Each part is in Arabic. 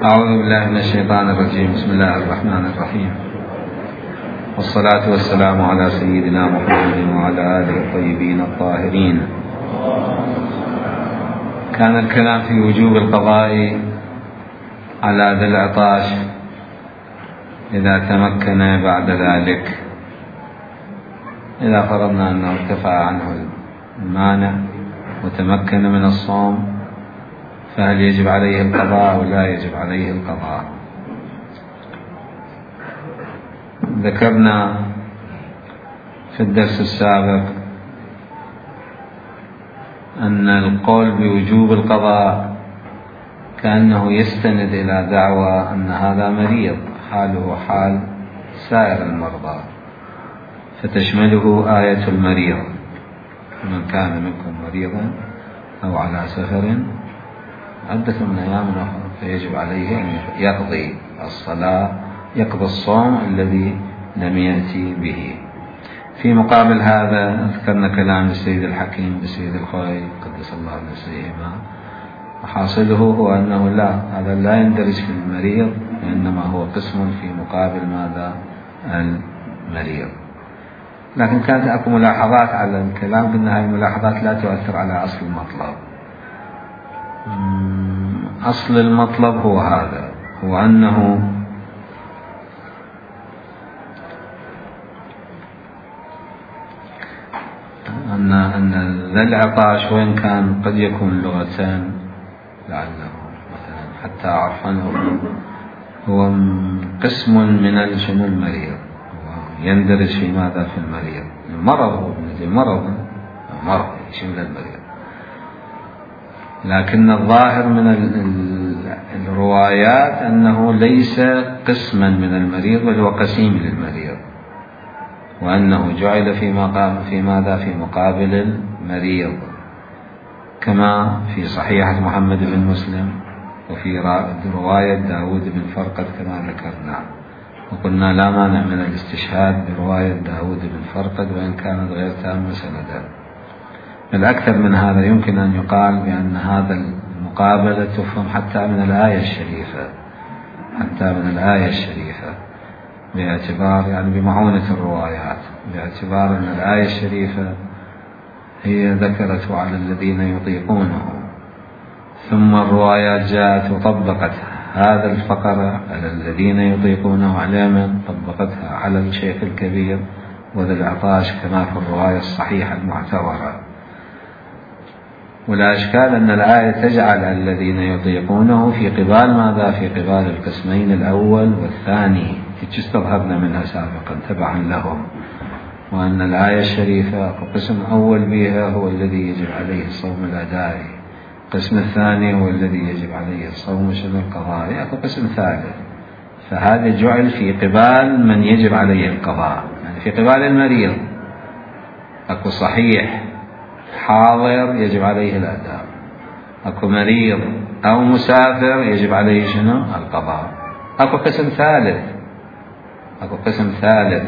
أعوذ بالله من الشيطان الرجيم. بسم الله الرحمن الرحيم، والصلاة والسلام على سيدنا محمد وعلى آله الطيبين الطاهرين. كان الكلام في وجوب القضاء على ذي العطاش إذا تمكن بعد ذلك، إذا فرضنا أنه ارتفع عنه المانع وتمكن من الصوم، فهل يجب عليه القضاء أو لا يجب عليه القضاء؟ ذكرنا في الدرس السابق أن القول بوجوب القضاء كأنه يستند إلى دعوى أن هذا مريض حاله حال سائر المرضى، فتشمله آية المريض: من كان منكم مريضا أو على سفر عدة من أيام أخرى فيجب عليه أن يقضي الصلاة، يقضي الصوم الذي لم يأتي به. في مقابل هذا ذكرنا كلام السيد الحكيم بسيد الخوي قدس الله نفسهما، وحاصله هو أنه لا، هذا لا يندرج في المريض، وإنما هو قسم في مقابل ماذا؟ المريض. لكن كانت أكو ملاحظات على الكلام، قلنا هذه الملاحظات لا تؤثر على أصل المطلب. أصل المطلب هو هذا، هو أنه أن ذا العطاش وإن كان قد يكون لغتان لعله مثلا حتى عرفا، هو قسم من المريض، يندرج في ماذا؟ في المريض. المرض مرض يشمل المريض، لكن الظاهر من الروايات أنه ليس قسما من المريض بل هو قسيم للمريض، وأنه جعل في ماذا؟ في مقابل المريض، كما في صحيحة محمد بن مسلم وفي رواية داود بن فرقد كما ذكرنا. وقلنا لا مانع من الاستشهاد برواية داود بن فرقد وإن كانت غير تامة سندا. الأكثر من هذا يمكن أن يقال بأن هذا المقابلة تفهم حتى من الآية الشريفة، باعتبار يعني بمعونة الروايات، باعتبار أن الآية الشريفة هي ذكرت على الذين يطيقونه، ثم الروايات جاءت وطبقت هذا الفقرة على الذين يطيقونه، على من طبقتها؟ على الشيخ الكبير وذي العطاش كما في الرواية الصحيحة المعتبرة. ولا إشكال أن الآية تجعل الذين يطيقونه في قبال ماذا؟ في قبال القسمين الأول والثاني، استظهرنا منها سابقا تبعا لهم، وأن الآية الشريفة قسم أول بها هو الذي يجب عليه الصوم الأدائي، القسم الثاني هو الذي يجب عليه الصوم شبه القضاء، أكو قسم ثالث، فهذا جعل في قبال من يجب عليه القضاء، يعني في قبال المريض. أكو صحيح حاضر يجب عليه الأداء، أكو مريض أو مسافر يجب عليه شنو؟ القضاء. أكو قسم ثالث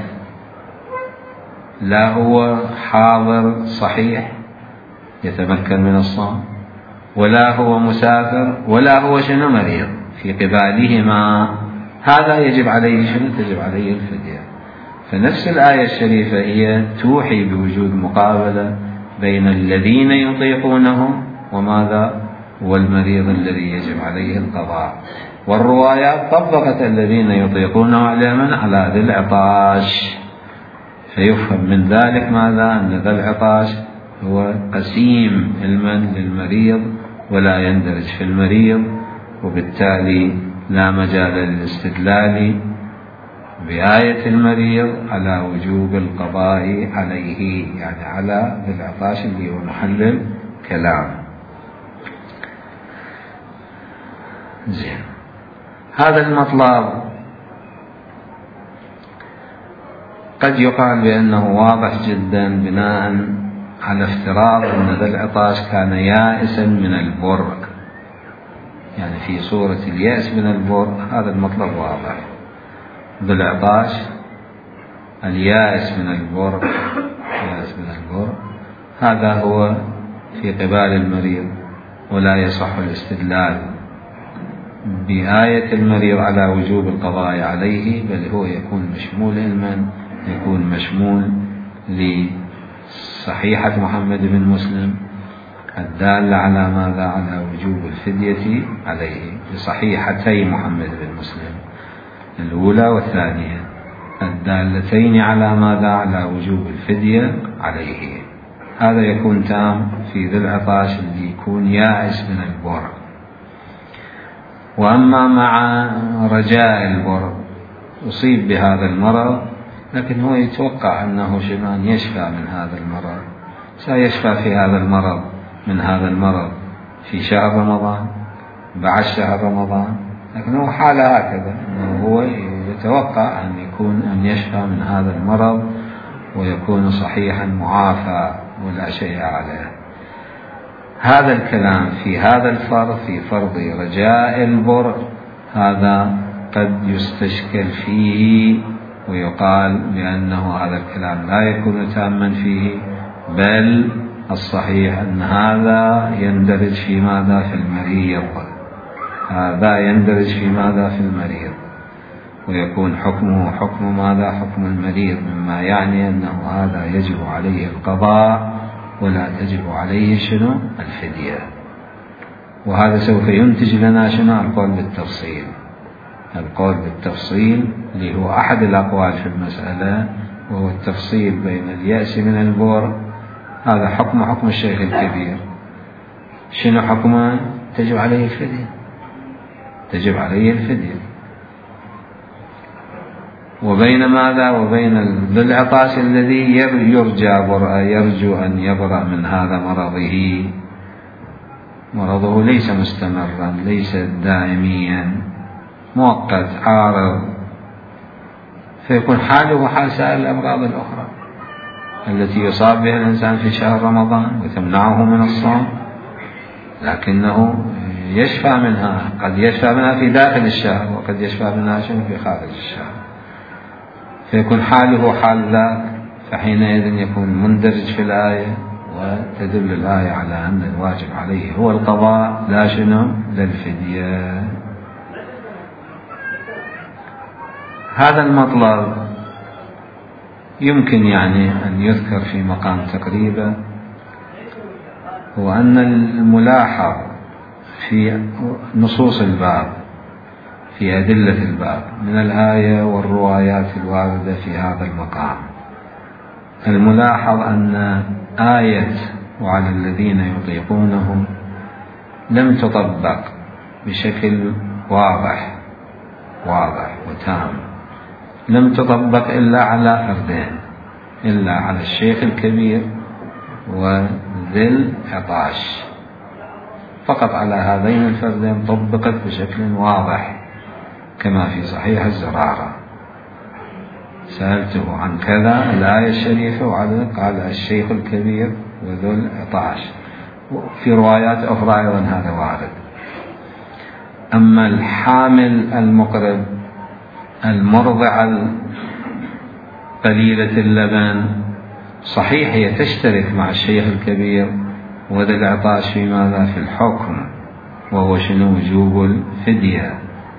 لا هو حاضر صحيح يتمكن من الصوم، ولا هو مسافر، ولا هو شنو؟ مريض. في قبالهما هذا يجب عليه شنو؟ تجب عليه الفدية. فنفس الآية الشريفة هي توحي بوجود مقابلة بين الذين يطيقونه وماذا؟ والمريض الذي يجب عليه القضاء. والروايات طبقت الذين يطيقونه على من؟ على ذي العطاش. فيفهم من ذلك ماذا؟ أن ذا العطاش هو قسيم للمريض ولا يندرج في المريض، وبالتالي لا مجال للاستدلال بآية المريض على وجوب القضاء عليه، يعني على ذي العطاش اللي هو محل كلام. زين، هذا المطلب قد يقال بأنه واضح جدا بناء على افتراض أن ذا العطاش كان يائسا من البر، يعني في صورة اليأس من البر. هذا المطلب واضح، ذا العطاش اليائس من البر، هذا هو في قبال المريض، ولا يصح الاستدلال بآية المريض على وجوب القضاء عليه، بل هو يكون مشمول علما، يكون مشمول لصحيحة محمد بن مسلم الدالة على ماذا؟ على وجوب الفدية عليه، بصحيحتي محمد بن مسلم الأولى والثانية الدالتين على ماذا؟ على وجوب الفدية عليه. هذا يكون تام في ذي العطاش اللي يكون يائس من البر. وأما مع رجاء البر، أصيب بهذا المرض لكن هو يتوقع أنه شبان يشفى من هذا المرض، سيشفى في هذا المرض من هذا المرض في شهر رمضان، بعد شهر رمضان، لكن هو حاله هكذا أنه هو يتوقع أن يشفى من هذا المرض ويكون صحيحا معافى ولا شيء عليه. هذا الكلام في هذا الفرض، في فرض رجاء البر، هذا قد يستشكل فيه ويقال بأنه هذا الكلام لا يكون تاما فيه، بل الصحيح أن هذا يندرج في ماذا؟ في المريض. هذا يندرج في ماذا؟ في المريض، ويكون حكمه حكم ماذا؟ حكم المريض، مما يعني أنه هذا يجب عليه القضاء ولا تجب عليه شنو؟ الفدية. وهذا سوف ينتج لنا شنو؟ القول بالتفصيل. القول بالتفصيل اللي هو أحد الأقوال في المسألة، وهو التفصيل بين اليأس من البر. هذا حكم الشيخ الكبير. شنو حكمه؟ تجب عليه الفدية، تجب عليه الفدية. وبين ماذا؟ وبين ذي العطاش الذي يرجو أن يبرأ من هذا مرضه ليس مستمرا، ليس دائميا، مؤقت عارض، فيكون حاله حال سائر الأمراض الأخرى التي يصاب بها الإنسان في شهر رمضان وتمنعه من الصوم، لكنه يشفى منها، قد يشفى منها في داخل الشهر وقد يشفى منها في خارج الشهر، فيكون حاله حال ذاك، فحينئذ يكون مندرج في الآية، وتدل الآية على أن الواجب عليه هو القضاء لا شنو؟ لا الفدية. هذا المطلب يمكن يعني أن يذكر في مقام تقريبا، هو أن الملاحظ في نصوص الباب، في أدلة الباب من الآية والروايات الواردة في هذا المقام، الملاحظ أن آية وعلى الذين يطيقونه لم تطبق بشكل واضح وتام، لم تطبق إلا على فردين، إلا على الشيخ الكبير وذي العطاش، فقط على هذين الفردين طبقت بشكل واضح كما في صحيح الزرارة. سألته عن كذا الآية الشريفة قال الشيخ الكبير وذو العطاش، وفي روايات أخرى أيضا هذا وارد. أما الحامل المقرب، المرضعة قليلة اللبن، صحيح هي تشترك مع الشيخ الكبير وذي العطاش في ماذا؟ في الحكم، وهو شنو؟ وجوب الفدية،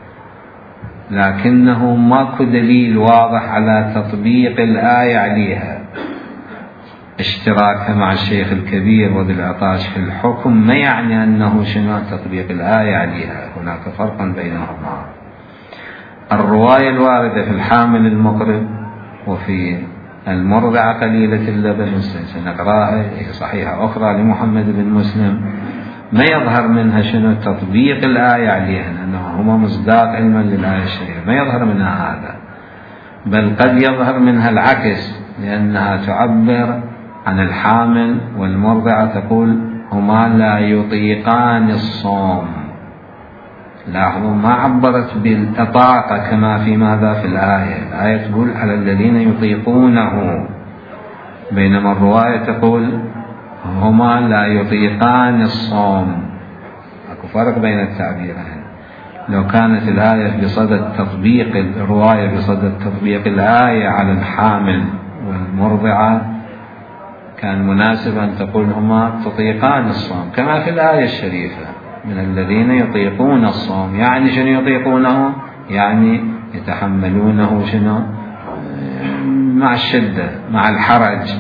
لكنه ماكو دليل واضح على تطبيق الآية عليها. اشتراك مع الشيخ الكبير وذي العطاش في الحكم ما يعني أنه شنو؟ تطبيق الآية عليها، هناك فرق بينهما. الرواية الواردة في الحامل المقرب وفي المرضعة قليلة اللبن سنقرأها، صحيحة أخرى لمحمد بن مسلم، ما يظهر منها شنو؟ تطبيق الآية عليها، لأنه هما مصداق علما للآية الشريفة، ما يظهر منها هذا، بل قد يظهر منها العكس، لأنها تعبر عن الحامل والمرضعة، تقول هما لا يطيقان الصوم. لاحظوا ما عبرت بالإطاقة كما في ماذا؟ في الآية تقول على الذين يطيقونه، بينما الرواية تقول هما لا يطيقان الصوم. أكو فرق بين التعبيرين. لو كانت الآية بصدد تطبيق الرواية، بصدد تطبيق الآية على الحامل والمرضعة، كان مناسبا أن تقول هما تطيقان الصوم كما في الآية الشريفة، من الذين يطيقون الصوم. يعني شنو يطيقونه؟ يعني يتحملونه شنو؟ مع الشدة، مع الحرج.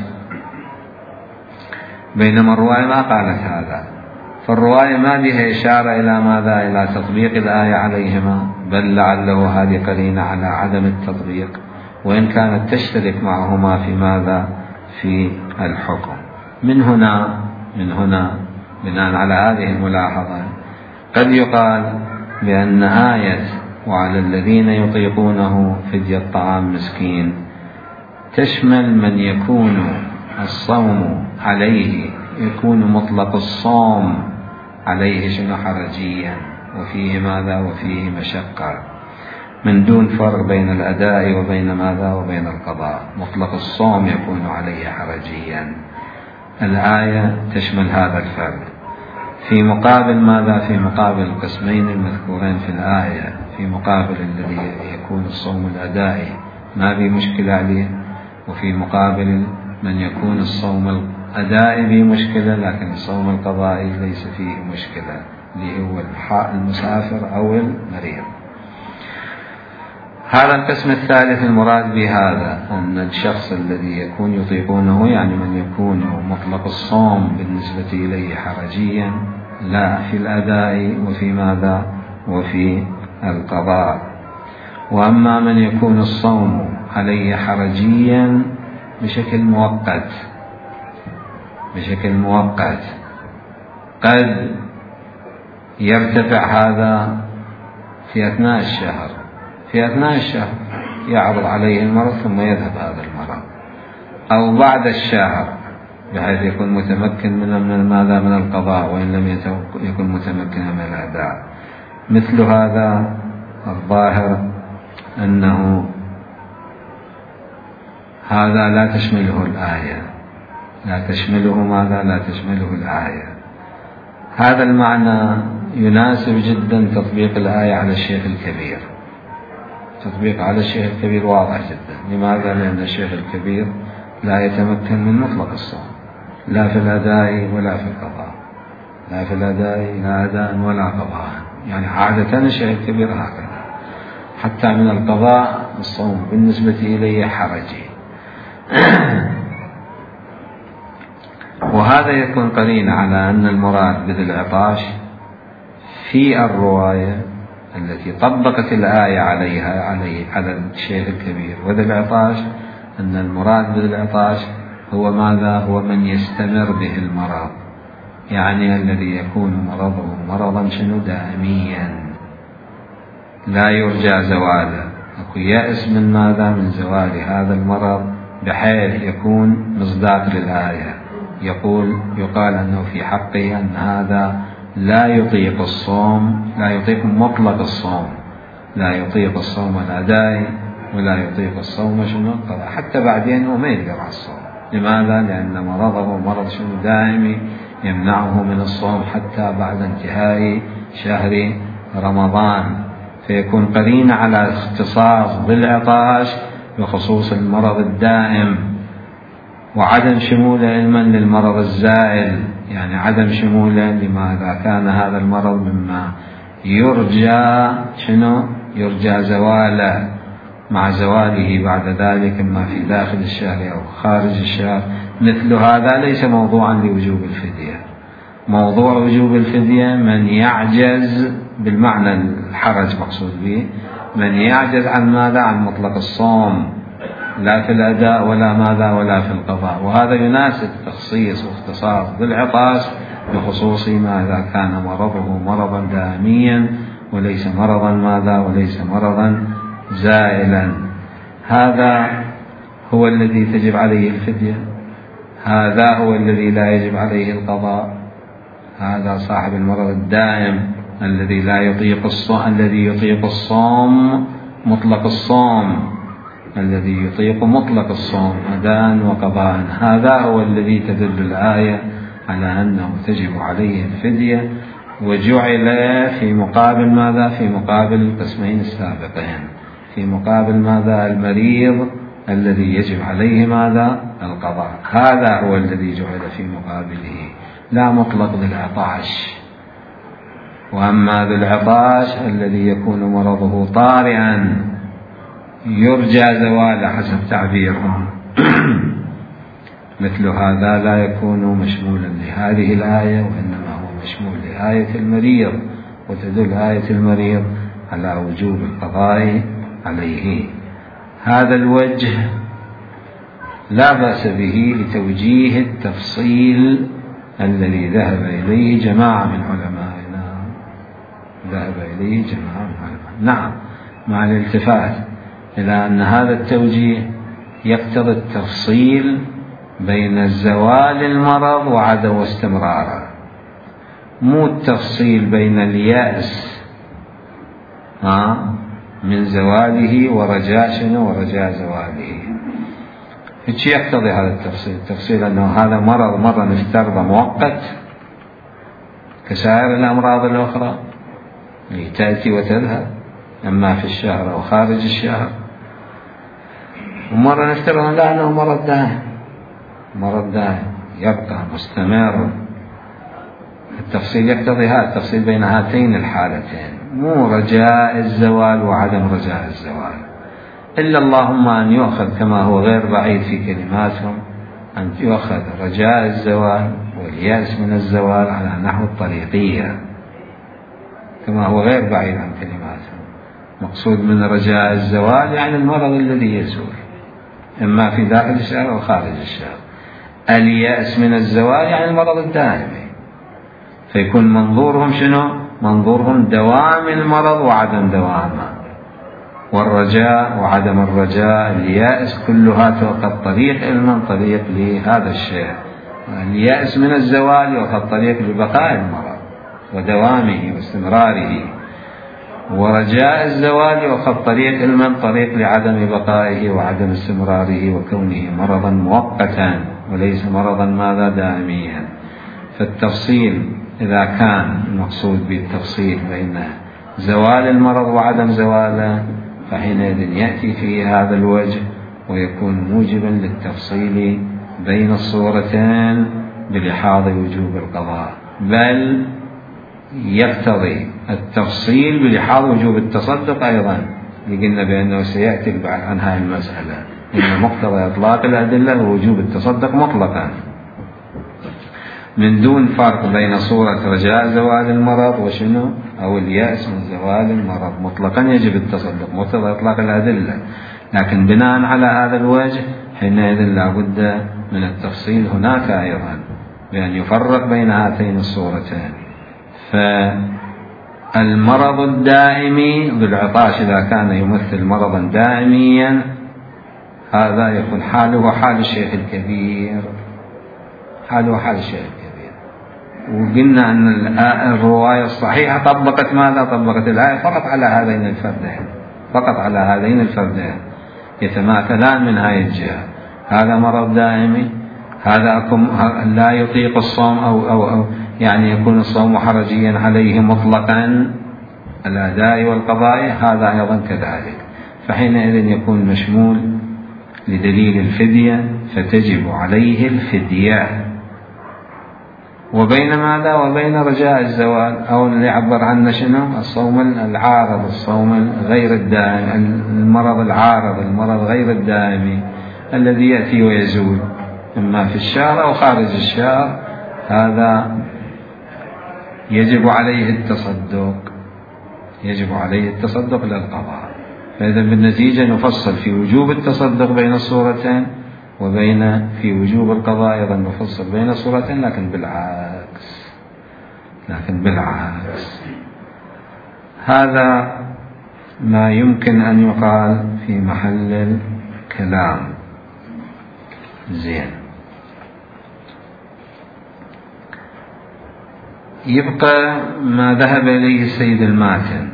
بينما الرواية ما قالت هذا، فالرواية ما بها إشارة إلى ماذا؟ إلى تطبيق الآية عليهما، بل لعله هذه قرينة على عدم التطبيق، وإن كانت تشترك معهما في ماذا؟ في الحكم. من هنا بناء على هذه الملاحظة قد يقال بأن آية وعلى الذين يطيقونه فدية طعام مسكين تشمل من يكون الصوم عليه، يكون مطلق الصوم عليه شنو؟ حرجيا، وفيه ماذا؟ وفيه مشقة، من دون فرق بين الأداء وبين ماذا؟ وبين القضاء. مطلق الصوم يكون عليه حرجيا. الآية تشمل هذا الفرق. في مقابل ماذا؟ في مقابل القسمين المذكورين في الآية، في مقابل الذي يكون الصوم الأدائي ما في مشكلة عليه، وفي مقابل من يكون الصوم الأدائي به مشكلة لكن الصوم القضائي ليس فيه مشكلة، اللي هو المسافر أو المريض. هذا القسم الثالث المراد بهذا أن الشخص الذي يكون يطيقونه، يعني من يكون مطلق الصوم بالنسبة إليه حرجيا، لا في الأداء وفي ماذا؟ وفي القضاء. وأما من يكون الصوم عليه حرجيا بشكل مؤقت قد يرتفع هذا في أثناء الشهر، يعرض عليه المرض ثم يذهب هذا المرض، أو بعد الشهر بحيث يكون متمكن من القضاء وإن لم يكن متمكنا من الأداء. مثل هذا الظاهر أنه هذا لا تشمله الآية، لا تشمله الآية. هذا المعنى يناسب جدا تطبيق الآية على الشيخ الكبير. تطبيق على الشيخ الكبير واضح جدا. لماذا؟ لأن الشيخ الكبير لا يتمكن من مطلق الصوم، لا في الأداء ولا في القضاء، لا في الأداء لا أداء ولا قضاء. يعني عادة الشيخ الكبير هكذا، حتى من القضاء الصوم بالنسبة إليه حرجي. وهذا يكون قرين على أن المراد بذي العطاش في الرواية التي طبقت الآية على الشيخ الكبير وذي العطاش، أن المراد بذي العطاش هو ماذا؟ هو من يستمر به المرض، يعني الذي يكون مرضه مرضا شنو؟ دائميا لا يرجى زواله، أكو يأس من ماذا؟ من زوال هذا المرض، بحيث يكون مصداق للآية. يقال أنه في حقه أن هذا لا يطيق الصوم، لا يطيق مطلق الصوم، لا يطيق الصوم الأدائي ولا يطيق الصوم شنو؟ القضاء. حتى بعدين هو ما يقدر على الصوم. لماذا؟ لأن مرضه مرض شنو؟ دائمي يمنعه من الصوم حتى بعد انتهاء شهر رمضان. فيكون قرين على اختصاص بالعطاش بخصوص المرض الدائم، وعدم شموله علما للمرض الزائل، يعني عدم شموله لماذا كان هذا المرض مما يرجى شنو؟ يرجى زواله، مع زواله بعد ذلك إما في داخل الشهر أو خارج الشهر. مثل هذا ليس موضوعا لوجوب الفدية. موضوع وجوب الفدية من يعجز بالمعنى الحرج مقصود به، من يعجز عن ماذا؟ عن مطلق الصوم، لا في الأداء ولا ماذا؟ ولا في القضاء. وهذا يناسب تخصيص واختصاص بالعطاش بخصوص ماذا؟ كان مرضه مرضا دائميا وليس مرضا ماذا؟ وليس مرضا زائلا. هذا هو الذي تجب عليه الفدية، هذا هو الذي لا يجب عليه القضاء. هذا صاحب المرض الدائم الذي لا يطيق الصوم، الذي يطيق الصوم مطلق الصوم، الذي يطيق مطلق الصوم أداء وقضاء. هذا هو الذي تدل الآية على أنه تجب عليه الفدية، وجعل في مقابل ماذا؟ في مقابل القسمين السابقين، في مقابل ماذا؟ المريض الذي يجب عليه ماذا؟ القضاء. هذا هو الذي جعل في مقابله، لا مطلق للعطاش. وأما ذو العطاش الذي يكون مرضه طارئا يرجى زواله حسب تعبيرهم مثل هذا لا يكون مشمولا لهذه الآية، وإنما هو مشمول لآية المريض، وتدل آية المريض على وجوب القضاء عليه. هذا الوجه لا بأس به لتوجيه التفصيل الذي ذهب إليه جماعة من علمائنا، نعم، مع الالتفات إلى أن هذا التوجيه يقتضي التفصيل بين زوال المرض وعدم استمراره، مو التفصيل بين اليأس من زواله ورجاء زواله. ايش يقتضي هذا التفصيل؟ التفصيل أنه هذا مرض مرة نفترض مؤقت كسائر الأمراض الأخرى تأتي وتذهب، أما في الشهر أو خارج الشهر، ومرة نفترض لا أنه مرض دائم يبقى مستمر. التفصيل يقتضي هذا التفصيل بين هاتين الحالتين، مو رجاء الزوال وعدم رجاء الزوال، إلا اللهم أن يؤخذ كما هو غير بعيد في كلماتهم، أن يؤخذ رجاء الزوال واليأس من الزوال على نحو الطريقية كما هو غير بعيد عن كلماتهم. مقصود من رجاء الزوال يعني المرض الذي يزول إما في داخل الشهر أو خارج الشهر. اليأس من الزوال يعني المرض الدائمي، فيكون منظورهم شنو؟ منظورهم دوام المرض وعدم دوامه، والرجاء وعدم الرجاء، اليأس، كلها تؤخذ طريق علما طريق لهذا الشيء. اليأس من الزوال يؤخذ طريق لبقاء المرض ودوامه واستمراره، ورجاء الزوال يؤخذ طريق علما طريق لعدم بقائه وعدم استمراره وكونه مرضا مؤقتا وليس مرضا ماذا دائميا. فالتفصيل إذا كان المقصود بالتفصيل بين زوال المرض وعدم زواله فحينئذ يأتي في هذا الوجه ويكون موجبا للتفصيل بين الصورتين بلحاظ وجوب القضاء، بل يقتضي التفصيل بلحاظ وجوب التصدق أيضا، لقلنا بأنه سيأتي البحث عن هذه المسألة، إن مقتضى إطلاق الأدلة هو وجوب التصدق مطلقا من دون فرق بين صورة رجاء زوال المرض وشنو أو اليأس من زوال المرض. مطلقا يجب التصدق مقتضى إطلاق الأدلة، لكن بناء على هذا الوجه حينئذ لا بد من التفصيل هناك أيضا بأن يفرق بين هاتين الصورتين. فالمرض الدائمي بالعطاش إذا كان يمثل مرضا دائميا هذا يكون حاله حال الشيخ الكبير، وقلنا أن الرواية الصحيحة طبقت ماذا؟ طبقت الآية فقط على هذين الفردين يتماثلان من هذه الجهة. هذا مرض دائمي، هذا لا يطيق الصوم أو يعني يكون الصوم حرجيا عليه مطلقا الأداء والقضاء، هذا أيضا كذلك، فحينئذ يكون مشمول لدليل الفدية فتجب عليه الفدية. وبين ماذا؟ وبين رجاء الزوال أو اللي يعبر عنه شنو؟ الصوم العارض، الصوم غير الدائم، المرض العارض، المرض غير الدائمي الذي يأتي ويزول إما في الشهر أو خارج الشهر، هذا يجب عليه التصدق للقضاء. فإذا بالنتيجة نفصل في وجوب التصدق بين الصورتين، وبين في وجوب القضاء أيضا نفصل بين الصورتين، لكن بالعكس. هذا ما يمكن أن يقال في محل الكلام. زين، يبقى ما ذهب إليه السيد الماتن،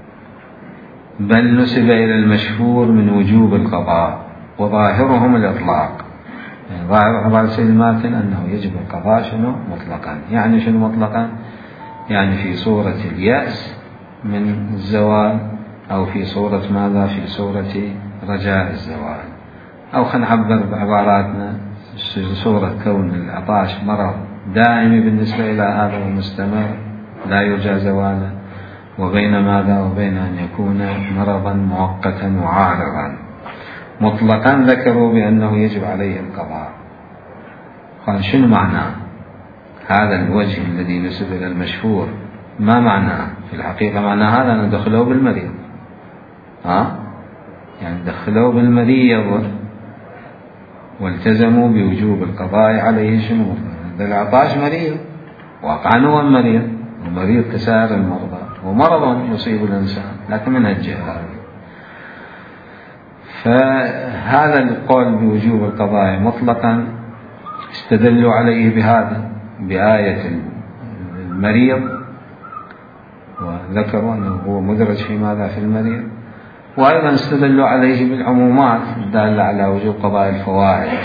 بل نسب إلى المشهور من وجوب القضاء، وظاهرهم الإطلاق. يعني ظاهر عبارة السيد الماتن أنه يجب القضاء شنو مطلقا. يعني شنو مطلقا؟ يعني في صورة اليأس من الزوال، أو في صورة ماذا؟ في صورة رجاء الزوال، أو خلينا نعبر بعباراتنا صورة كون العطاش مرض دائمي بالنسبة إلى هذا المستمر، لا يرجى زواله، وبين ماذا؟ وبين أن يكون مرضا مؤقتا وعارضا. مطلقا ذكروا بأنه يجب عليه القضاء. قال شنو معناه هذا الوجه الذي نسب إلى المشهور؟ ما معناه في الحقيقة؟ معنى هذا أن دخلوه بالمريض، يعني دخلوه بالمريض والتزموا بوجوب القضاء عليه. شنو ذو العطاش مريض، واقعا هو مريض، ومريض كسائر المرضى، ومرض يصيب الإنسان لكن من الجهة هذه. فهذا القول بوجوب القضاء مطلقا استدلوا عليه بهذا، بآية المريض، وذكروا أنه هو مدرج في ماذا؟ في المريض. وأيضا استدلوا عليه بالعمومات الدالة على وجوب قضاء الفوائد.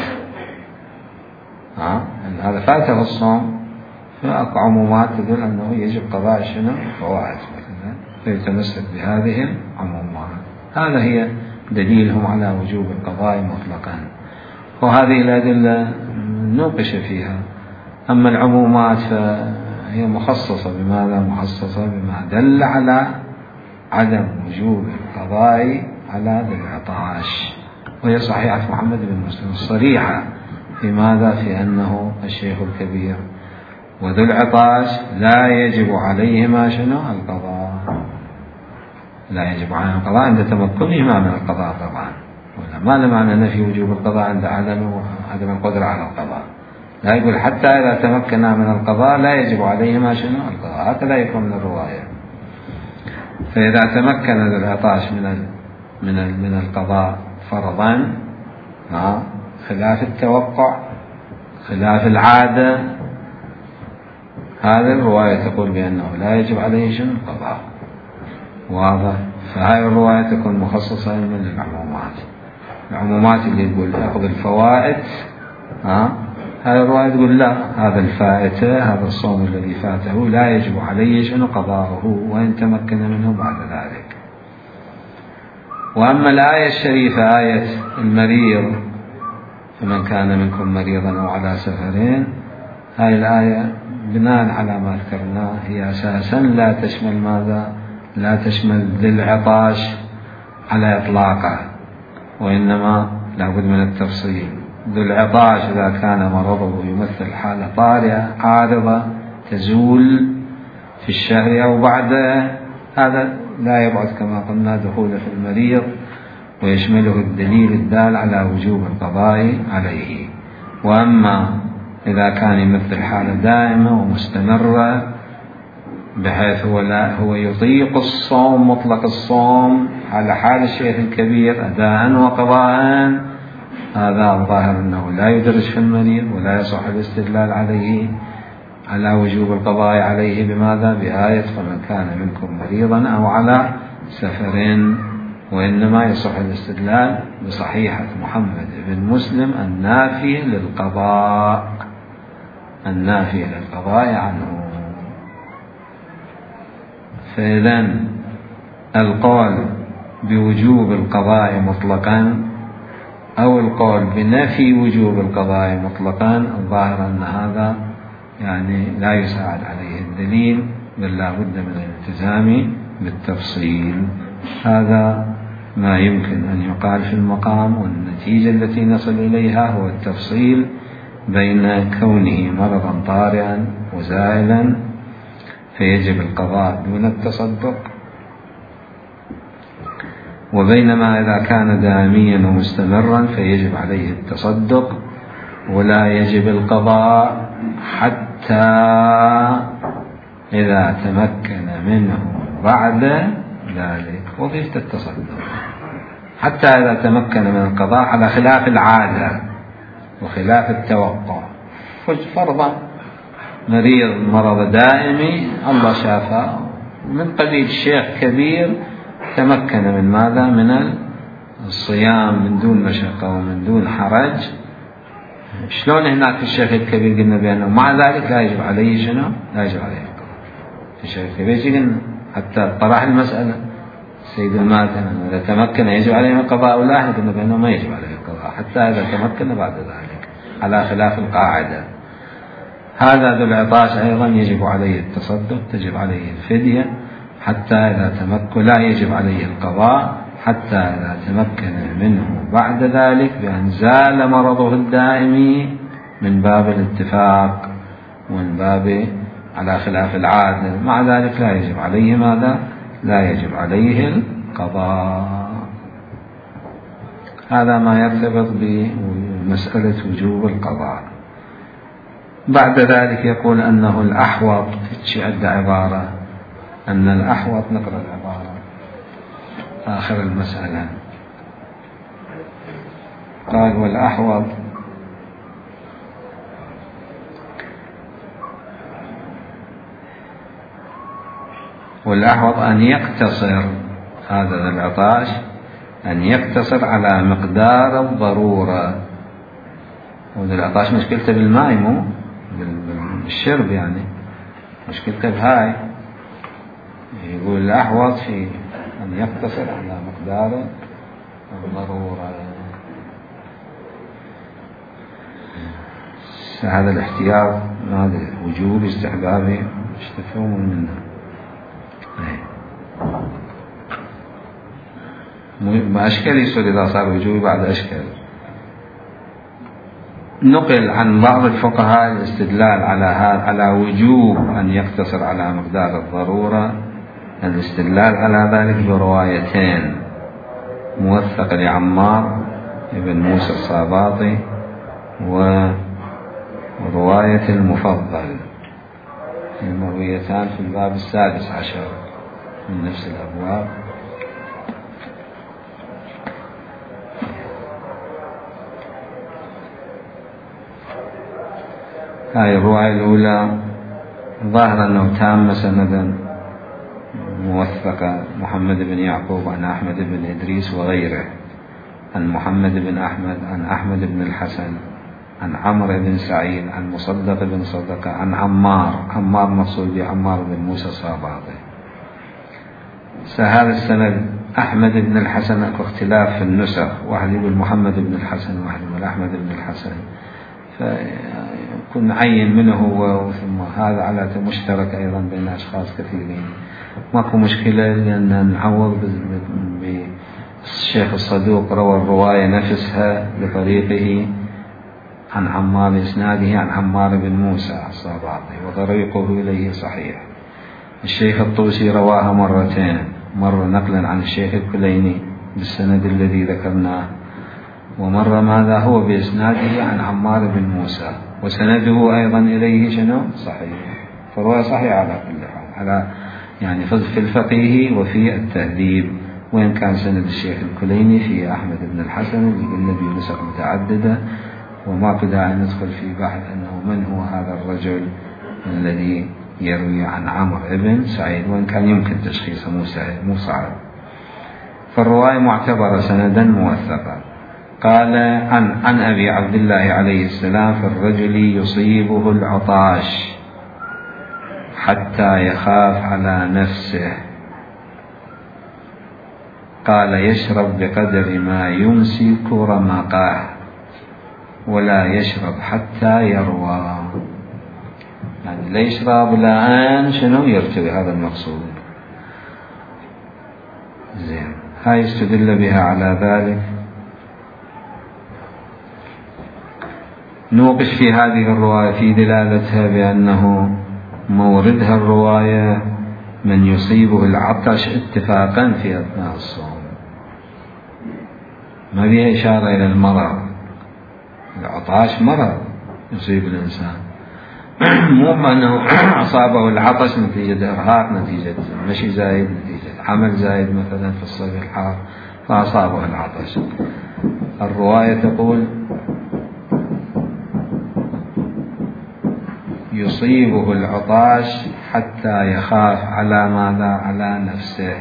يعني هذا فاته الصوم، فأكو عمومات تدل أنه يجب قضاء شنو؟ الفوائد مثلا، فيتمسك بهذه العمومات. هذا هي دليلهم على وجوب القضاء مطلقا. وهذه الأدلة نوقش فيها. أما العمومات فهي مخصصة بماذا؟ مخصصة بما دل على عدم وجوب القضاء على ذي العطاش، وهي صحيحة محمد بن مسلم الصريحة في ماذا؟ في أنه الشيخ الكبير وذو العطاش لا يجب عليهما شنو؟ القضاء. لا يجب عليهما القضاء عند تمكنهما من القضاء طبعا، ولا ما معنى نفي وجوب القضاء عند عدم القدرة على القضاء. لا يقول حتى إذا تمكنا من القضاء لا يجب عليهما شنو؟ القضاء. هكذا يكون من الرواية. فإذا تمكن ذو العطاش من القضاء فرضا، خلاف التوقع، خلاف العادة، هذه الرواية تقول بأنه لا يجب عليه شنو؟ القضاء. واضح؟ فهذه الرواية تكون مخصصة من العمومات. العمومات اللي يقول أخذ الفوائد، هذه الرواية تقول لا، هذا الفائتة، هذا الصوم الذي فاته لا يجب عليه شنو؟ قضاؤه، وإن تمكن منه بعد ذلك. وأما الآية الشريفة آية المريض، فمن كان منكم مريضا أو على سفرين، هذه الآية بناء على ما ذكرناه هي أساسا لا تشمل ماذا؟ لا تشمل ذي العطاش على إطلاقه، وإنما لابد من التفصيل. ذو العطاش إذا كان مرضه يمثل حالة طارئة عارضة تزول في الشهر أو بعده، هذا لا يبعد كما قلنا دخوله في المريض، ويشمله الدليل الدال على وجوب القضاء عليه. وأما إذا كان يمثل حالة دائمة ومستمرة بحيث هو يطيق الصوم مطلق الصوم على حال الشيخ الكبير أداء وقضاء، هذا الظاهر أنه لا يدرج في المريض، ولا يصح الاستدلال عليه على وجوب القضاء عليه بماذا؟ بآية فمن كان منكم مريضا أو على سفر، وإنما يصح الاستدلال بصحيحة محمد بن مسلم النافية للقضاء، النافية للقضاء عنه. فإذا القول بوجوب القضاء مطلقا أو القول بنفي وجوب القضاء مطلقا، الظاهر أن هذا يعني لا يساعد عليه الدليل، بل لا بد من الالتزام بالتفصيل. هذا ما يمكن أن يقال في المقام، والنتيجة التي نصل إليها هو التفصيل بين كونه مرضا طارئا وزائلا فيجب القضاء دون التصدق، وبينما إذا كان دائميا ومستمرا فيجب عليه التصدق ولا يجب القضاء حتى إذا تمكن منه بعد ذلك. وظيفة التصدق حتى إذا تمكن من القضاء على خلاف العادة وخلاف التوقع. فرضا مريض مرض دائمي الله شافه من قبيل الشيخ كبير تمكن من ماذا؟ من الصيام من دون مشقة ومن دون حرج. شلون هناك الشيخ الكبير قلنا بأنه مع ذلك لا يجب عليه شنو؟ لا يجب عليه القضاء. الشيخ الكبير قلنا حتى طرح المسألة سيد الماتن إذا تمكن يجب عليه القضاء، ولا احنا قلنا بأنه ما يجب عليه القضاء حتى إذا تمكن بعد ذلك على خلاف القاعدة. هذا ذو العطاش أيضا يجب عليه التصدق، تجب عليه الفدية حتى إذا تمكن، لا يجب عليه القضاء حتى إذا تمكن منه بعد ذلك بأن زال مرضه الدائم من باب الاتفاق ومن باب على خلاف العادة. مع ذلك لا يجب عليه ماذا؟ لا يجب عليه القضاء. هذا ما يرتبط بمسألة وجوب القضاء. بعد ذلك يقول أنه الأحوط، عند عبارة أن الأحوط، نقرأ العبارة آخر المسألة، قال والأحوط أن يقتصر هذا العطاش، أن يقتصر على مقدار الضرورة. وذا العطاش مشكلته بالماء مو بالشرب، يعني مشكلته بهاي. يقول الأحوط في أن يقتصر على مقدار الضرورة. هذا الاحتياط هذا وجوب استحبابي مش تفهمون منه. ما أشكال يصير إذا صار وجوبي بعد أشكال. نقل عن بعض الفقهاء الاستدلال على وجوب أن يقتصر على مقدار الضرورة، الاستدلال على ذلك بروايتين موثقة لعمار بن موسى الصاباطي ورواية المفضل، المرويتان في الباب 16 من نفس الأبواب. هاي الرواية الأولى ظاهر أنه تام سندا موثقة، محمد بن يعقوب عن أحمد بن إدريس وغيره، عن محمد بن أحمد عن أحمد بن الحسن عن عمرو بن سعيد عن مصدق بن صدقة عن عمار مقصود بعمار بن موسى الصاباطي. هذا السند أحمد بن الحسن، أكو اختلاف في النسخ، واحد يقول محمد بن الحسن واحد يقول أحمد بن الحسن، فيكون عين منه هو، ثم هذا على مشترك أيضا بين أشخاص كثيرين. ماكو مشكلة لأن نعوض بالشيخ الصدوق روى الرواية نفسها بطريقه عن عمار إسناده عن عمار بن موسى الصاباطي وطريقه إليه صحيح. الشيخ الطوسي رواها مرتين، مرة نقلا عن الشيخ الكليني بالسند الذي ذكرناه، ومرة ماذا هو بإسناده عن عمار بن موسى وسنده أيضا إليه شنو صحيح. فرواية صحيح على كل حال، على يعني في الفقيه وفي التهذيب، وإن كان سند الشيخ الكليني في أحمد بن الحسن اللي قلنا به نسخ متعددة، وما داعي ندخل في بحث أنه من هو هذا الرجل الذي يروي عن عمرو بن سعيد، وإن كان يمكن تشخيصه مو صعب. فالرواية معتبرة سندا موثقا. قال عن أبي عبد الله عليه السلام في الرجل يصيبه العطاش حتى يخاف على نفسه، قال يشرب بقدر ما يمسك رمقه ولا يشرب حتى يروى. يعني لا يشرب الآن شنو يرتوي، هذا المقصود. زين، هاي استدل بها على ذلك. نوقش في هذه الرواية في دلالتها بأنه موردها الرواية من يصيبه العطش اتفاقا في أثناء الصوم، ما فيها إشارة إلى المرض. العطاش مرض يصيب الإنسان، مو أنه أصابه العطش نتيجة إرهاق، نتيجة مشي زايد، نتيجة عمل زايد مثلا في الصيف الحار فأصابه العطش. الرواية تقول يصيبه العطاش حتى يخاف على ماذا؟ على نفسه،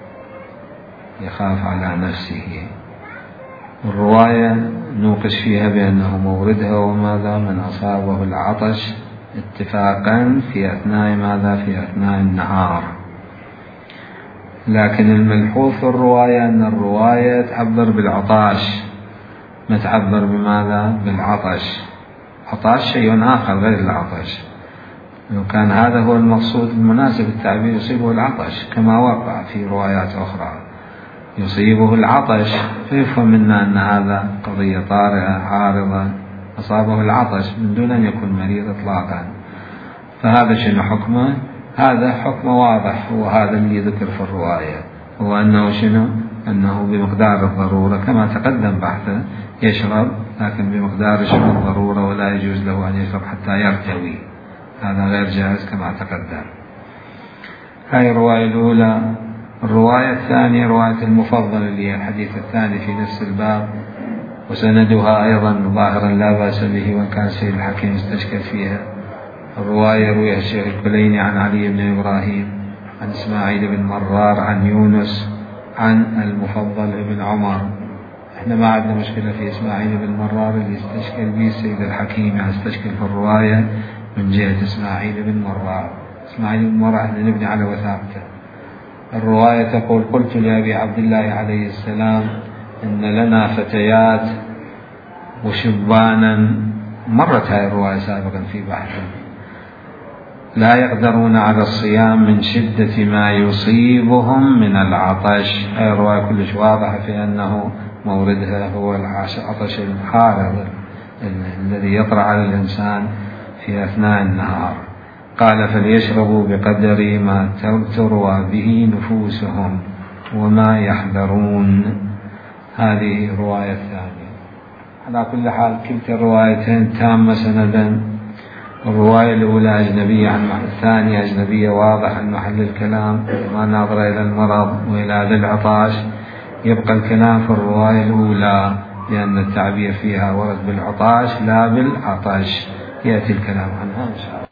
يخاف على نفسه. الرواية نوقش فيها بأنه موردها وماذا؟ من أصابه العطش اتفاقا في أثناء ماذا؟ في أثناء النهار. لكن الملحوظ في الرواية أن الرواية تعبر بالعطاش، ما تعبر بماذا؟ بالعطش. عطاش شيء آخر غير العطش. لو كان هذا هو المقصود المناسب التعبير يصيبه العطش كما وقع في روايات أخرى، يصيبه العطش، فيفهم منا أن هذا قضية طارئة عارضة، أصابه العطش من دون أن يكون مريض إطلاقا. فهذا شنو حكمه؟ هذا حكم واضح، وهذا اللي ذكر في الرواية، هو أنه شنو؟ أنه بمقدار الضرورة كما تقدم بحثه يشرب، لكن بمقدار شنو الضرورة، ولا يجوز له أن يشرب حتى يرتوي، هذا غير جائز كما تقدم. هاي الرواية الأولى. الرواية الثانية رواية المفضل اللي هي الحديث الثاني في نفس الباب، وسندها أيضا ظاهرا لا بأس به، وإن كان سيد الحكيم استشكل فيها. الرواية رويها الشيخ الكليني عن علي بن إبراهيم عن إسماعيل بن مرار عن يونس عن المفضل بن عمر. احنا ما عندنا مشكلة في إسماعيل بن مرار اللي استشكل به سيد الحكيم، يعني استشكل في الرواية من جهة إسماعيل بن مرار. إسماعيل بن مرار احنا نبني على وثاقته. الرواية تقول: قلت لأبي عبد الله عليه السلام إن لنا فتيات وشبانا، مرت هاي الرواية سابقا في بحث، لا يقدرون على الصيام من شدة ما يصيبهم من العطش. هاي الرواية كلش واضحة في أنه موردها هو العطش الحارق الذي يطرأ على الإنسان في أثناء النهار. قال: فليشربوا بقدر ما تروى به نفوسهم وما يحذرون. هذه الرواية الثانية. على كل حال كلتا الروايتين تامة سندا. الرواية الأولى أجنبية عن الثانية أجنبية، واضح أن محل الكلام ما ناظر إلى المرض وإلى ذي العطاش. يبقى الكلام في الرواية الأولى لأن التعبير فيها ورد بالعطاش لا بالعطش، يأتي الكلام عنها إن شاء الله.